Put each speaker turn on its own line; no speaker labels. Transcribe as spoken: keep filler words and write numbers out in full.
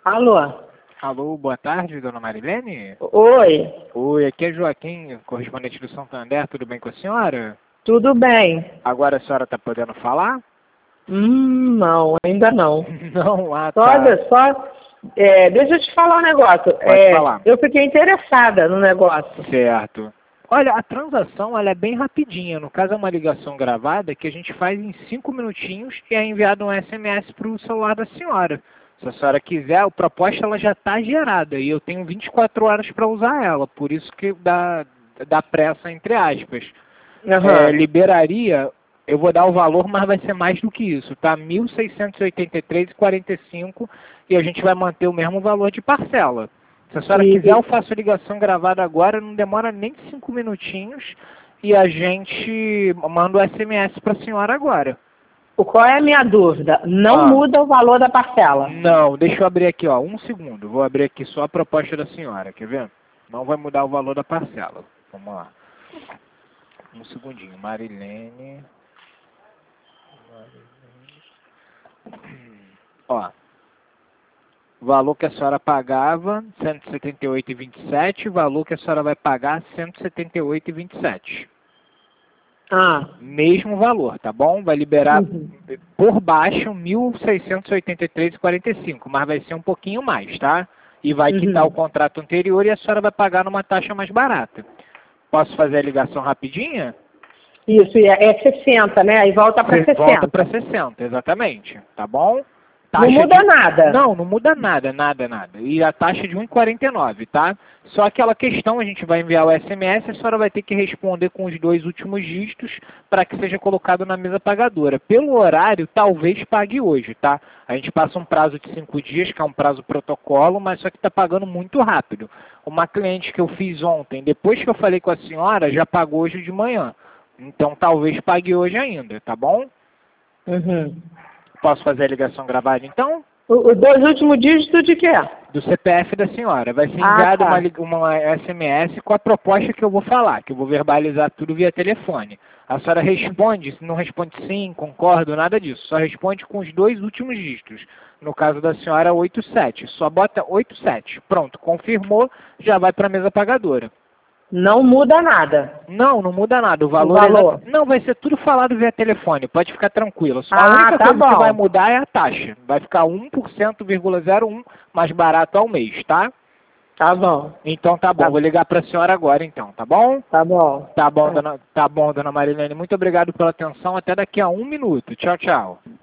Alô?
Alô, boa tarde, dona Marilene?
Oi,
Oi, aqui é Joaquim, correspondente do Santander, tudo bem com a senhora?
tudo bem?
Agora a senhora está podendo falar?
Hum, não, ainda não.
Não, ah,
Só,
tá.
só é, deixa eu te falar um negócio.
Pode
É,
falar.
eu fiquei interessada no negócio.
Certo. Olha, a transação ela é bem rapidinha. No caso, é uma ligação gravada que a gente faz em cinco minutinhos e é enviado um S M S para o celular da senhora. Se a senhora quiser, a proposta ela já está gerada e eu tenho vinte e quatro horas para usar ela. Por isso que dá, dá pressa, entre aspas.
Aham.
É, liberaria, eu vou dar o valor, mas vai ser mais do que isso, tá? mil seiscentos e oitenta e três reais e quarenta e cinco centavos e a gente vai manter o mesmo valor de parcela. Se a senhora
E-
quiser,
e-
eu faço ligação gravada agora, não demora nem cinco minutinhos e a gente manda o S M S para a senhora agora.
o- Qual é a minha dúvida? Não
Ah.
muda o valor da parcela.
Não, deixa eu abrir aqui, ó, um segundo. Vou abrir aqui só a proposta da senhora, quer ver? Não vai mudar o valor da parcela. Vamos lá. Um segundinho. Marilene. Ó, o valor que a senhora pagava, cento e setenta e oito reais e vinte e sete centavos, o valor que a senhora vai pagar, cento e setenta e oito reais e vinte e sete centavos.
Ah,
Mesmo valor, tá bom? Vai liberar
uhum.
por baixo mil seiscentos e oitenta e três reais e quarenta e cinco centavos, mas vai ser um pouquinho mais, tá? E vai
Uhum.
quitar o contrato anterior e a senhora vai pagar numa taxa mais barata. Posso fazer a ligação rapidinha?
Isso, e é, é sessenta, né? Aí volta para
Você
sessenta.
volta para sessenta, exatamente, tá bom?
Não muda
de...
nada.
Não, não muda nada, nada, nada. E a taxa de um real e quarenta e nove centavos, tá? Só aquela questão, a gente vai enviar o S M S, a senhora vai ter que responder com os dois últimos dígitos para que seja colocado na mesa pagadora. Pelo horário, talvez pague hoje, tá? A gente passa um prazo de cinco dias, que é um prazo protocolo, mas só que está pagando muito rápido. Uma cliente que eu fiz ontem, depois que eu falei com a senhora, já pagou hoje de manhã. Então talvez pague hoje ainda, tá bom?
Uhum.
Posso fazer a ligação gravada então?
O- Os dois últimos dígitos de quê?
Do C P F da senhora. Vai ser
Ah,
enviada
tá.
uma, lig- uma S M S com a proposta que eu vou falar, que eu vou verbalizar tudo via telefone. A senhora responde, se não responde sim, concordo, nada disso. Só responde com os dois últimos dígitos. No caso da senhora, oitenta e sete. Só bota oitenta e sete. Pronto, confirmou, já vai para a mesa pagadora.
Não muda nada.
Não, não muda nada. O valor,
O valor.
exa- não vai ser tudo falado via telefone. Pode ficar tranquilo. Só a
Ah,
única
tá
coisa que
bom.
vai mudar é a taxa. Vai ficar um por cento vírgula zero um mais barato ao mês, tá?
Tá bom.
Então tá bom.
Tá.
Vou ligar para a senhora agora, então, tá bom?
Tá bom.
Tá bom,
Tá.
dona, tá bom, dona Marilene. Muito obrigado pela atenção. Até daqui a um minuto. Tchau, tchau.